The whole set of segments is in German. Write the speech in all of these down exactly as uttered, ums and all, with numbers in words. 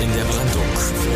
in der Brandung.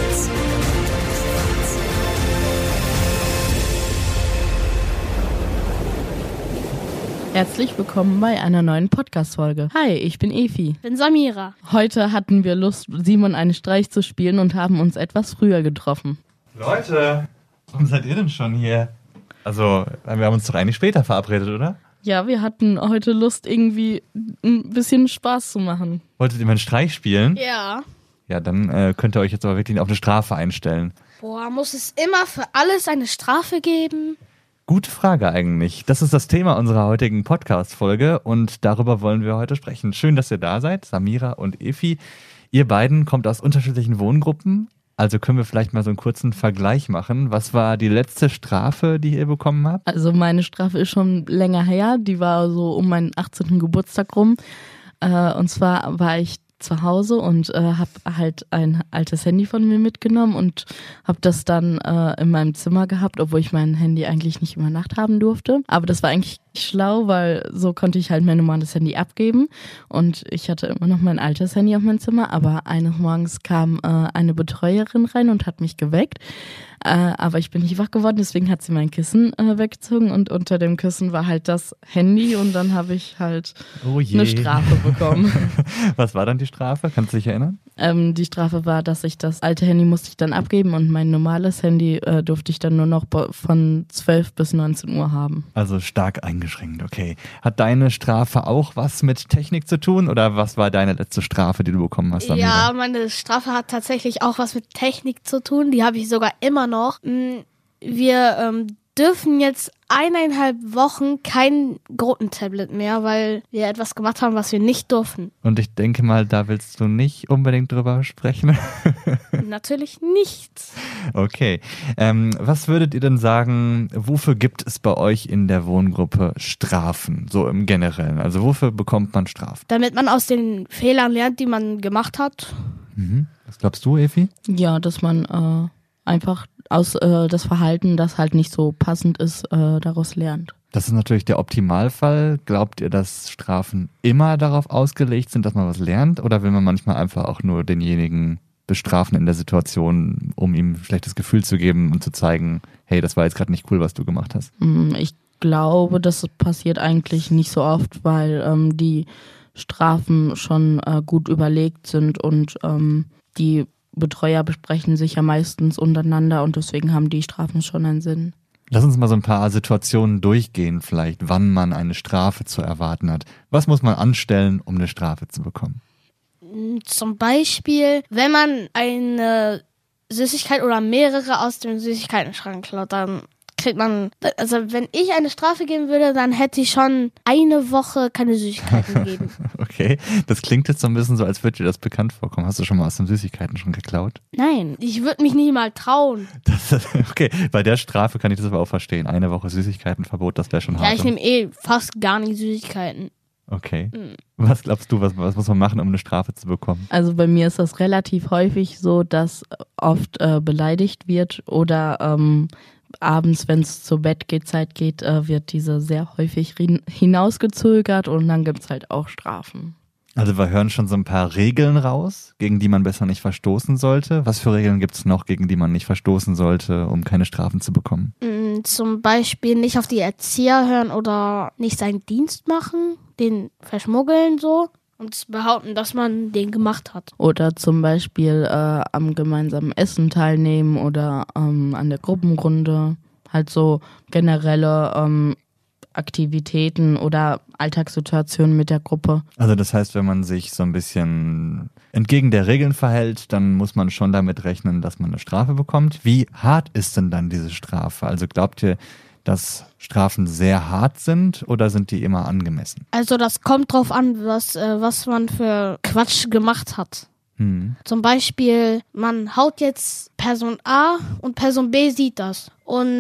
Herzlich willkommen bei einer neuen Podcast-Folge. Hi, ich bin Efi. Ich bin Samira. Heute hatten wir Lust, Simon einen Streich zu spielen und haben uns etwas früher getroffen. Leute, warum seid ihr denn schon hier? Also, wir haben uns doch eigentlich später verabredet, oder? Ja, wir hatten heute Lust, irgendwie ein bisschen Spaß zu machen. Wolltet ihr mal einen Streich spielen? Ja. Ja, dann äh, könnt ihr euch jetzt aber wirklich auf eine Strafe einstellen. Boah, muss es immer für alles eine Strafe geben? Gute Frage eigentlich. Das ist das Thema unserer heutigen Podcast-Folge und darüber wollen wir heute sprechen. Schön, dass ihr da seid, Samira und Efi. Ihr beiden kommt aus unterschiedlichen Wohngruppen, also können wir vielleicht mal so einen kurzen Vergleich machen. Was war die letzte Strafe, die ihr bekommen habt? Also meine Strafe ist schon länger her, die war so um meinen achtzehnten Geburtstag rum. Äh, und zwar war ich zu Hause und äh, habe halt ein altes Handy von mir mitgenommen und habe das dann äh, in meinem Zimmer gehabt, obwohl ich mein Handy eigentlich nicht über Nacht haben durfte. Aber das war eigentlich schlau, weil so konnte ich halt mein normales Handy abgeben und ich hatte immer noch mein altes Handy auf meinem Zimmer, aber eines Morgens kam äh, eine Betreuerin rein und hat mich geweckt. Äh, aber ich bin nicht wach geworden, deswegen hat sie mein Kissen äh, weggezogen und unter dem Kissen war halt das Handy und dann habe ich halt Oh je. eine Strafe bekommen. Was war dann die Strafe? Kannst du dich erinnern? Ähm, die Strafe war, dass ich das alte Handy musste ich dann abgeben und mein normales Handy äh, durfte ich dann nur noch von zwölf bis neunzehn Uhr haben. Also stark eingeschränkt, okay. Hat deine Strafe auch was mit Technik zu tun oder was war deine letzte Strafe, die du bekommen hast, Samira? Ja, meine Strafe hat tatsächlich auch was mit Technik zu tun. Die habe ich sogar immer noch. Wir ähm, dürfen jetzt eineinhalb Wochen kein Grotentablet mehr, weil wir etwas gemacht haben, was wir nicht durften. Und ich denke mal, da willst du nicht unbedingt drüber sprechen. Natürlich nicht. Okay. Ähm, was würdet ihr denn sagen, wofür gibt es bei euch in der Wohngruppe Strafen, so im Generellen? Also wofür bekommt man Strafen? Damit man aus den Fehlern lernt, die man gemacht hat. Mhm. Was glaubst du, Efi? Ja, dass man äh, einfach aus äh, das Verhalten, das halt nicht so passend ist, äh, daraus lernt. Das ist natürlich der Optimalfall. Glaubt ihr, dass Strafen immer darauf ausgelegt sind, dass man was lernt? Oder will man manchmal einfach auch nur denjenigen bestrafen in der Situation, um ihm ein schlechtes Gefühl zu geben und zu zeigen, hey, das war jetzt gerade nicht cool, was du gemacht hast? Ich glaube, das passiert eigentlich nicht so oft, weil ähm, die Strafen schon äh, gut überlegt sind und ähm, die Betreuer besprechen sich ja meistens untereinander und deswegen haben die Strafen schon einen Sinn. Lass uns mal so ein paar Situationen durchgehen, vielleicht, wann man eine Strafe zu erwarten hat. Was muss man anstellen, um eine Strafe zu bekommen? Zum Beispiel, wenn man eine Süßigkeit oder mehrere aus dem Süßigkeitenschrank klaut, dann kriegt man, also wenn ich eine Strafe geben würde, dann hätte ich schon eine Woche keine Süßigkeiten gegeben. Okay, das klingt jetzt so ein bisschen so, als würde dir das bekannt vorkommen. Hast du schon mal aus dem Süßigkeitenschrank geklaut? Nein, ich würde mich nicht mal trauen. Das, okay, bei der Strafe kann ich das aber auch verstehen. Eine Woche Süßigkeitenverbot, das wäre schon hart. Ja, ich nehme eh fast gar nicht Süßigkeiten. Okay. Mhm. Was glaubst du, was, was muss man machen, um eine Strafe zu bekommen? Also bei mir ist das relativ häufig so, dass oft äh, beleidigt wird oder ähm, abends, wenn es zur Bettgehzeit geht, äh, wird diese sehr häufig hinausgezögert und dann gibt es halt auch Strafen. Also wir hören schon so ein paar Regeln raus, gegen die man besser nicht verstoßen sollte. Was für Regeln gibt es noch, gegen die man nicht verstoßen sollte, um keine Strafen zu bekommen? Zum Beispiel nicht auf die Erzieher hören oder nicht seinen Dienst machen, den verschmuggeln so und behaupten, dass man den gemacht hat. Oder zum Beispiel äh, am gemeinsamen Essen teilnehmen oder ähm, an der Gruppenrunde. Halt so generelle ähm, Aktivitäten oder Alltagssituationen mit der Gruppe. Also das heißt, wenn man sich so ein bisschen entgegen der Regeln verhält, dann muss man schon damit rechnen, dass man eine Strafe bekommt. Wie hart ist denn dann diese Strafe? Also glaubt ihr, dass Strafen sehr hart sind oder sind die immer angemessen? Also das kommt drauf an, was, äh, was man für Quatsch gemacht hat. Hm. Zum Beispiel, man haut jetzt Person A und Person B sieht das.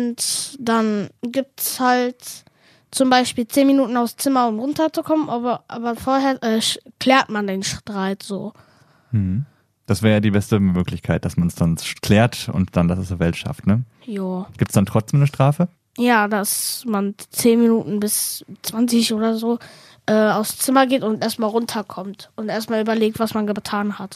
Und dann gibt's halt zum Beispiel zehn Minuten aufs Zimmer, um runterzukommen, aber, aber vorher äh, klärt man den Streit so. Hm. Das wäre ja die beste Möglichkeit, dass man es dann klärt und dann das aus der Welt schafft, ne? Jo. Gibt es dann trotzdem eine Strafe? Ja, dass man zehn Minuten bis zwanzig oder so äh, aufs Zimmer geht und erstmal runterkommt und erstmal überlegt, was man getan hat.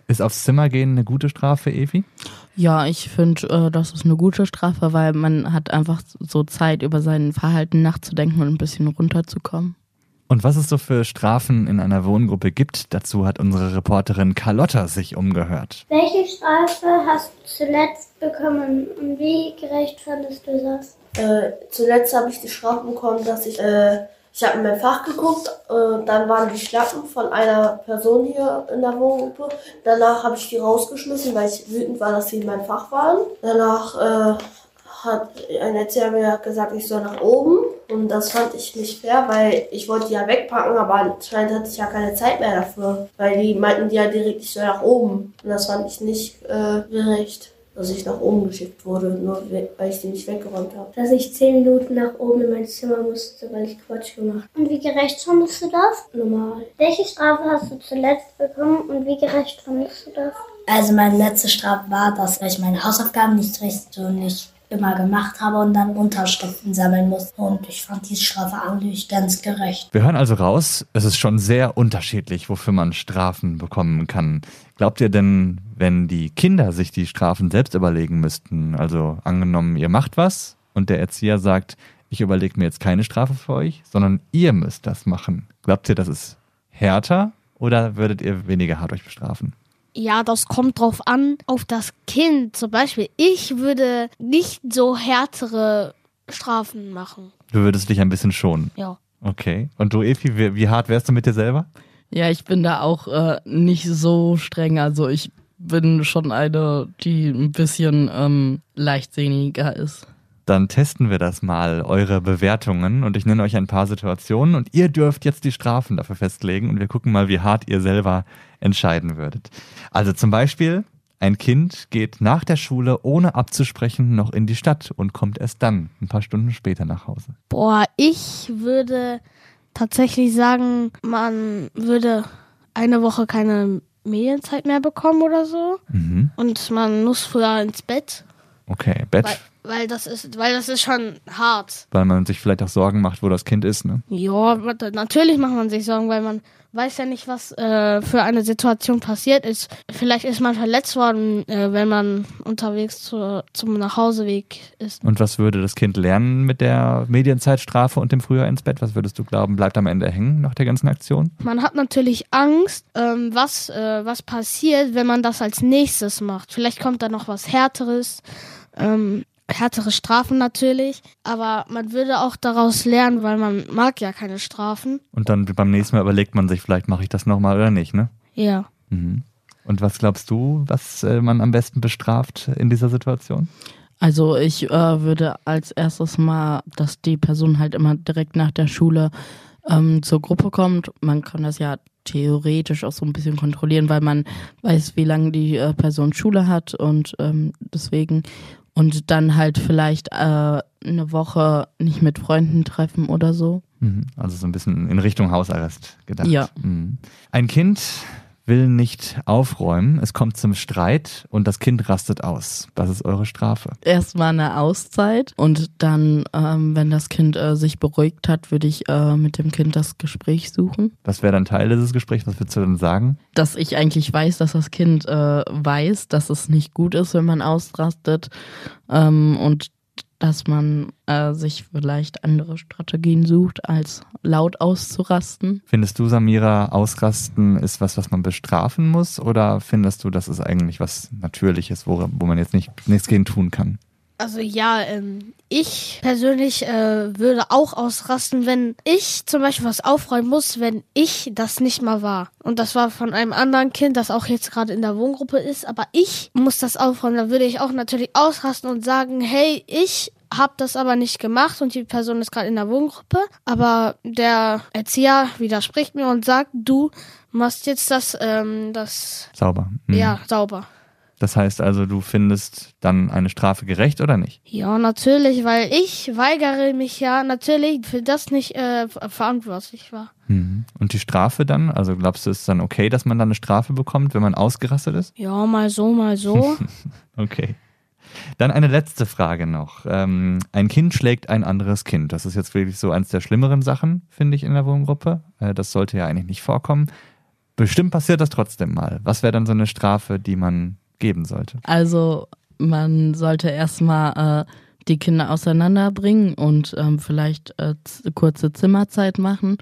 Ist aufs Zimmer gehen eine gute Strafe, Evi? Ja, ich finde, äh, das ist eine gute Strafe, weil man hat einfach so Zeit, über sein Verhalten nachzudenken und ein bisschen runterzukommen. Und was es so für Strafen in einer Wohngruppe gibt, dazu hat unsere Reporterin Carlotta sich umgehört. Welche Strafe hast du zuletzt bekommen und wie gerecht fandest du das? Äh, zuletzt habe ich die Strafe bekommen, dass ich, äh, ich habe in mein Fach geguckt, äh, dann waren die Schlappen von einer Person hier in der Wohngruppe. Danach habe ich die rausgeschmissen, weil ich wütend war, dass sie in meinem Fach waren. Danach äh, hat ein Erzieher mir gesagt, ich soll nach oben. Und das fand ich nicht fair, weil ich wollte die ja wegpacken, aber anscheinend hatte ich ja keine Zeit mehr dafür. Weil die meinten die ja direkt, ich soll nach oben. Und das fand ich nicht äh, gerecht, dass ich nach oben geschickt wurde, nur weil ich die nicht weggeräumt habe. Dass ich zehn Minuten nach oben in mein Zimmer musste, weil ich Quatsch gemacht habe. Und wie gerecht fandest du das? Normal. Welche Strafe hast du zuletzt bekommen und wie gerecht fandest du das? Also meine letzte Strafe war, dass ich meine Hausaufgaben nicht recht und nicht immer gemacht habe und dann Unterschriften sammeln musste. Und ich fand die Strafe eigentlich ganz gerecht. Wir hören also raus, es ist schon sehr unterschiedlich, wofür man Strafen bekommen kann. Glaubt ihr denn, wenn die Kinder sich die Strafen selbst überlegen müssten, also angenommen, ihr macht was und der Erzieher sagt, ich überlege mir jetzt keine Strafe für euch, sondern ihr müsst das machen. Glaubt ihr, das ist härter oder würdet ihr weniger hart euch bestrafen? Ja, das kommt drauf an, auf das Kind. Zum Beispiel, ich würde nicht so härtere Strafen machen. Du würdest dich ein bisschen schonen? Ja. Okay. Und du, Evi, wie, wie hart wärst du mit dir selber? Ja, ich bin da auch äh, nicht so streng. Also ich bin schon eine, die ein bisschen ähm, leichtsinniger ist. Dann testen wir das mal, eure Bewertungen. Und ich nenne euch ein paar Situationen und ihr dürft jetzt die Strafen dafür festlegen. Und wir gucken mal, wie hart ihr selber entscheiden würdet. Also zum Beispiel, ein Kind geht nach der Schule ohne abzusprechen noch in die Stadt und kommt erst dann, ein paar Stunden später nach Hause. Boah, ich würde tatsächlich sagen, man würde eine Woche keine Medienzeit mehr bekommen oder so. Mhm. Und man muss früher ins Bett. Okay, Bett. Weil, weil, das ist, weil das ist schon hart. Weil man sich vielleicht auch Sorgen macht, wo das Kind ist, ne? Ja, natürlich macht man sich Sorgen, weil man weiß ja nicht, was äh, für eine Situation passiert ist. Vielleicht ist man verletzt worden, äh, wenn man unterwegs zu, zum Nachhauseweg ist. Und was würde das Kind lernen mit der Medienzeitstrafe und dem Früher ins Bett? Was würdest du glauben, bleibt am Ende hängen nach der ganzen Aktion? Man hat natürlich Angst, ähm, was, äh, was passiert, wenn man das als nächstes macht. Vielleicht kommt da noch was Härteres. Ähm, härtere Strafen natürlich, aber man würde auch daraus lernen, weil man mag ja keine Strafen. Und dann beim nächsten Mal überlegt man sich, vielleicht mache ich das nochmal oder nicht, ne? Ja. Mhm. Und was glaubst du, was äh, man am besten bestraft in dieser Situation? Also ich äh, würde als erstes mal, dass die Person halt immer direkt nach der Schule ähm, zur Gruppe kommt. Man kann das ja theoretisch auch so ein bisschen kontrollieren, weil man weiß, wie lange die äh, Person Schule hat und ähm, deswegen und dann halt vielleicht äh, eine Woche nicht mit Freunden treffen oder so. Mhm. Also so ein bisschen in Richtung Hausarrest gedacht. Ja. Mhm. Ein Kind will nicht aufräumen, es kommt zum Streit und das Kind rastet aus. Was ist eure Strafe? Erstmal eine Auszeit und dann, ähm, wenn das Kind äh, sich beruhigt hat, würde ich äh, mit dem Kind das Gespräch suchen. Was wäre dann Teil dieses Gesprächs? Was würdest du dann sagen? Dass ich eigentlich weiß, dass das Kind äh, weiß, dass es nicht gut ist, wenn man ausrastet ähm, und dass man äh, sich vielleicht andere Strategien sucht, als laut auszurasten. Findest du, Samira, Ausrasten ist was, was man bestrafen muss? Oder findest du, das ist eigentlich was Natürliches, wo, wo man jetzt nicht, nichts gegen tun kann? Also ja, ähm, ich persönlich äh, würde auch ausrasten, wenn ich zum Beispiel was aufräumen muss, wenn ich das nicht mal war. Und das war von einem anderen Kind, das auch jetzt gerade in der Wohngruppe ist, aber ich muss das aufräumen. Da würde ich auch natürlich ausrasten und sagen, hey, ich habe das aber nicht gemacht und die Person ist gerade in der Wohngruppe. Aber der Erzieher widerspricht mir und sagt, du machst jetzt das, ähm, das Sauber. Mhm. ja, sauber. Das heißt also, du findest dann eine Strafe gerecht oder nicht? Ja, natürlich, weil ich weigere mich ja natürlich für das nicht äh, verantwortlich war. Mhm. Und die Strafe dann? Also glaubst du, es ist dann okay, dass man dann eine Strafe bekommt, wenn man ausgerastet ist? Ja, mal so, mal so. Okay. Dann eine letzte Frage noch. Ähm, ein Kind schlägt ein anderes Kind. Das ist jetzt wirklich so eins der schlimmeren Sachen, finde ich, in der Wohngruppe. Äh, das sollte ja eigentlich nicht vorkommen. bestimmt passiert das trotzdem mal. Was wäre dann so eine Strafe, die man geben sollte? Also man sollte erstmal äh, die Kinder auseinanderbringen und ähm, vielleicht äh, z- kurze Zimmerzeit machen.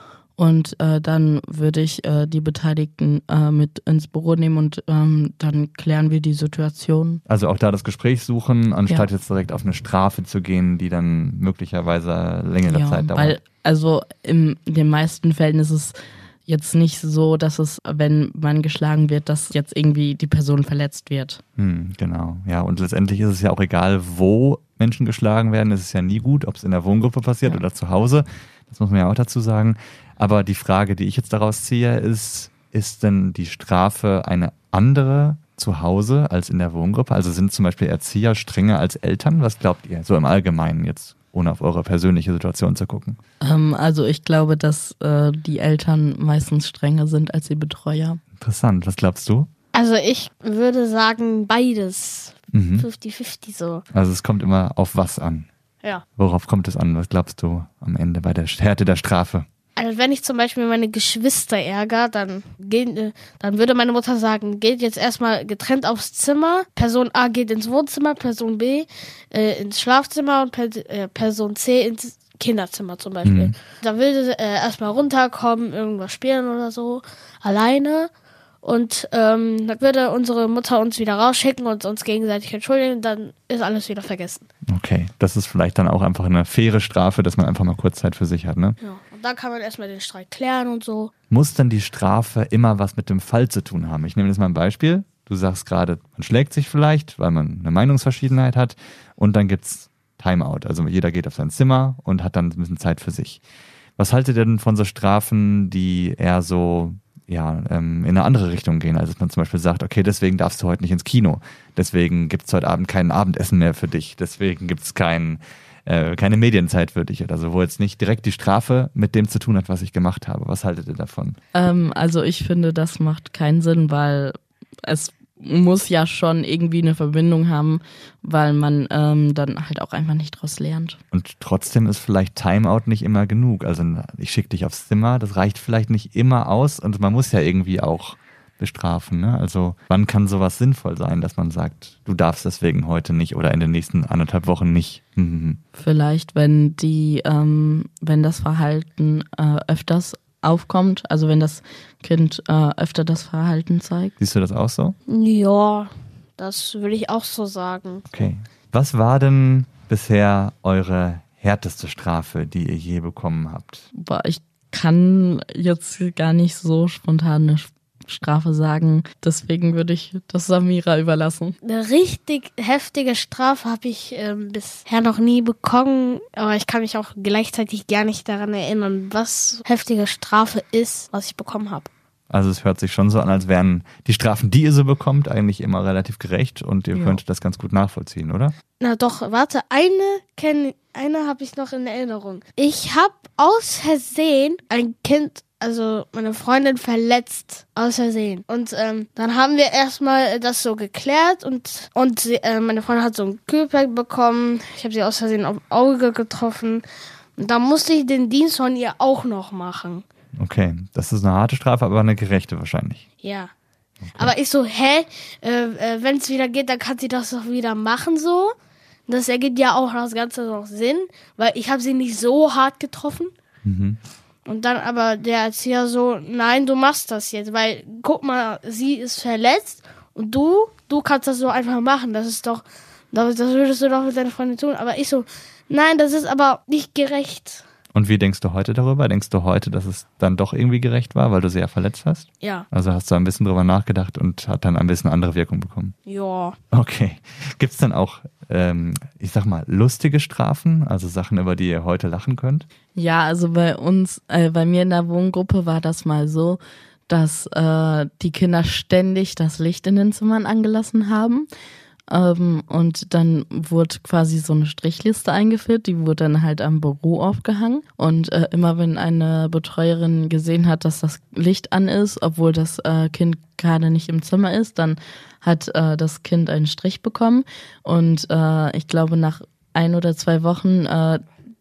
Und äh, dann würde ich äh, die Beteiligten äh, mit ins Büro nehmen und ähm, dann klären wir die Situation. Also auch da das Gespräch suchen, anstatt Ja. jetzt direkt auf eine Strafe zu gehen, die dann möglicherweise längere Ja, Zeit dauert. weil, also in den meisten Fällen ist es jetzt nicht so, dass es, wenn man geschlagen wird, dass jetzt irgendwie die Person verletzt wird. Hm, genau, ja. Und letztendlich ist es ja auch egal, wo Menschen geschlagen werden. Es ist ja nie gut, ob es in der Wohngruppe passiert Ja. oder zu Hause. Das muss man ja auch dazu sagen. Aber die Frage, die ich jetzt daraus ziehe, ist, ist denn die Strafe eine andere zu Hause als in der Wohngruppe? Also sind zum Beispiel Erzieher strenger als Eltern? Was glaubt ihr? So im Allgemeinen jetzt, ohne auf eure persönliche Situation zu gucken. Ähm, also ich glaube, dass äh, die Eltern meistens strenger sind als die Betreuer. Interessant. Was glaubst du? Also ich würde sagen beides. Mhm. fünfzig fünfzig so. Also es kommt immer auf was an. Ja. Worauf kommt es an? Was glaubst du am Ende bei der Härte der Strafe? Also wenn ich zum Beispiel meine Geschwister ärgere, dann, gehen, äh, dann würde meine Mutter sagen, geht jetzt erstmal getrennt aufs Zimmer. Person A geht ins Wohnzimmer, Person B äh, ins Schlafzimmer und per, äh, Person C ins Kinderzimmer zum Beispiel. Mhm. Da würde sie äh, erstmal runterkommen, irgendwas spielen oder so, alleine. Und ähm, dann würde unsere Mutter uns wieder rausschicken und uns gegenseitig entschuldigen, dann ist alles wieder vergessen. Okay, das ist vielleicht dann auch einfach eine faire Strafe, dass man einfach mal kurz Zeit für sich hat, ne? Ja. Und dann kann man erstmal den Streit klären und so. Muss denn die Strafe immer was mit dem Fall zu tun haben? Ich nehme jetzt mal ein Beispiel. Du sagst gerade, man schlägt sich vielleicht, weil man eine Meinungsverschiedenheit hat und dann gibt's Timeout. Also jeder geht auf sein Zimmer und hat dann ein bisschen Zeit für sich. Was haltet ihr denn von so Strafen, die eher so ja, ähm, in eine andere Richtung gehen? Also dass man zum Beispiel sagt, okay, deswegen darfst du heute nicht ins Kino. Deswegen gibt's heute Abend kein Abendessen mehr für dich. Deswegen gibt's kein, äh, keine Medienzeit für dich. Oder so, wo jetzt nicht direkt die Strafe mit dem zu tun hat, was ich gemacht habe. Was haltet ihr davon? Ähm, also ich finde, das macht keinen Sinn, weil es muss ja schon irgendwie eine Verbindung haben, weil man ähm, dann halt auch einfach nicht draus lernt. Und trotzdem ist vielleicht Timeout nicht immer genug. Also ich schicke dich aufs Zimmer, das reicht vielleicht nicht immer aus und man muss ja irgendwie auch bestrafen. Ne? Also wann kann sowas sinnvoll sein, dass man sagt, du darfst deswegen heute nicht oder in den nächsten anderthalb Wochen nicht? Mhm. Vielleicht, wenn die, ähm, wenn das Verhalten äh, öfters aufkommt, also wenn das Kind äh, öfter das Verhalten zeigt. Siehst du das auch so? Ja, das würde ich auch so sagen. Okay. Was war denn bisher eure härteste Strafe, die ihr je bekommen habt? Boah, ich kann jetzt gar nicht so spontan eine Strafe sagen. Deswegen würde ich das Samira überlassen. Eine richtig heftige Strafe habe ich ähm, bisher noch nie bekommen, aber ich kann mich auch gleichzeitig gar nicht daran erinnern, was heftige Strafe ist, was ich bekommen habe. Also es hört sich schon so an, als wären die Strafen, die ihr so bekommt, eigentlich immer relativ gerecht und ihr Ja. könntet das ganz gut nachvollziehen, oder? Na doch, warte, eine kenne, eine habe ich noch in Erinnerung. Ich habe aus Versehen ein Kind, also meine Freundin, verletzt. Aus Versehen. Und ähm, dann haben wir erstmal das so geklärt und, und sie, äh, meine Freundin hat so ein Kühlpack bekommen. Ich habe sie aus Versehen auf Auge getroffen. Und da musste ich den Dienst von ihr auch noch machen. Okay, das ist eine harte Strafe, aber eine gerechte wahrscheinlich. Ja. Aber ich so, hä, äh, äh, wenn es wieder geht, dann kann sie das doch wieder machen so. Das ergibt ja auch das Ganze noch Sinn, weil ich habe sie nicht so hart getroffen. Mhm. Und dann aber der Erzieher so, nein, du machst das jetzt, weil, guck mal, sie ist verletzt und du, du kannst das so einfach machen. Das ist doch, das, das würdest du doch mit deiner Freundin tun. Aber ich so, nein, das ist aber nicht gerecht. Und wie denkst du heute darüber? Denkst du heute, dass es dann doch irgendwie gerecht war, weil du sie ja verletzt hast? Ja. Also hast du ein bisschen drüber nachgedacht und hat dann ein bisschen andere Wirkung bekommen. Ja. Okay. Gibt's dann auch, ähm, ich sag mal, lustige Strafen? Also Sachen, über die ihr heute lachen könnt? Ja, also bei uns, äh, bei mir in der Wohngruppe war das mal so, dass äh, die Kinder ständig das Licht in den Zimmern angelassen haben. Ähm, und dann wurde quasi so eine Strichliste eingeführt, die wurde dann halt am Büro aufgehangen. Und äh, immer wenn eine Betreuerin gesehen hat, dass das Licht an ist, obwohl das äh, Kind gerade nicht im Zimmer ist, dann hat äh, das Kind einen Strich bekommen. Und äh, ich glaube, nach ein oder zwei Wochen äh,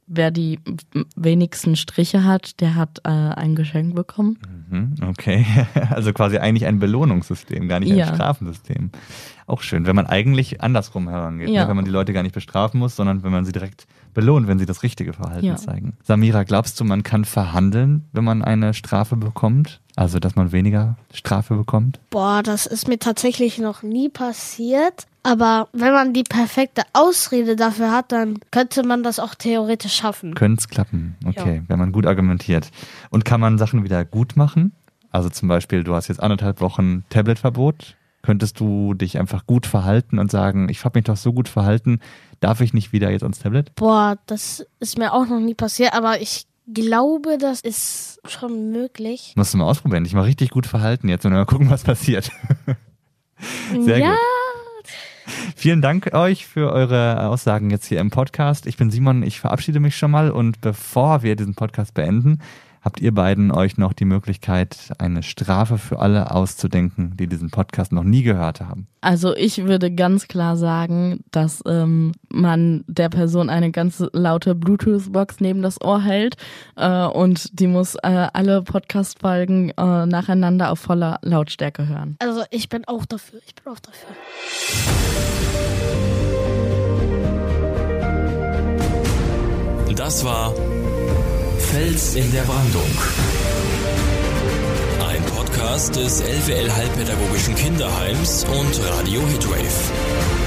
wer die wenigsten Striche hat, der hat äh, ein Geschenk bekommen. Mhm, okay, also quasi eigentlich ein Belohnungssystem, gar nicht ein Ja. Strafensystem. Auch schön, wenn man eigentlich andersrum herangeht, Ja. ne? Wenn man die Leute gar nicht bestrafen muss, sondern wenn man sie direkt belohnt, wenn sie das richtige Verhalten Ja. zeigen. Samira, glaubst du, man kann verhandeln, wenn man eine Strafe bekommt? Also, dass man weniger Strafe bekommt? Boah, das ist mir tatsächlich noch nie passiert. Aber wenn man die perfekte Ausrede dafür hat, dann könnte man das auch theoretisch schaffen. Könnte es klappen, okay, wenn man gut argumentiert. Und kann man Sachen wieder gut machen? Also zum Beispiel, du hast jetzt anderthalb Wochen Tabletverbot. Könntest du dich einfach gut verhalten und sagen, ich habe mich doch so gut verhalten, darf ich nicht wieder jetzt ans Tablet? Boah, das ist mir auch noch nie passiert, aber ich glaube, das ist schon möglich. Musst du mal ausprobieren, dich mal richtig gut verhalten jetzt und mal gucken, was passiert. Sehr ja, gut. Vielen Dank euch für eure Aussagen jetzt hier im Podcast. Ich bin Simon, ich verabschiede mich schon mal und bevor wir diesen Podcast beenden, habt ihr beiden euch noch die Möglichkeit, eine Strafe für alle auszudenken, die diesen Podcast noch nie gehört haben. Also ich würde ganz klar sagen, dass ähm, man der Person eine ganz laute Bluetooth-Box neben das Ohr hält äh, und die muss äh, alle Podcast-Folgen äh, nacheinander auf voller Lautstärke hören. also ich bin auch dafür. Ich bin auch dafür. Das war Fels in der Brandung. Ein Podcast des L W L Heilpädagogischen Kinderheims und Radio Hitwave.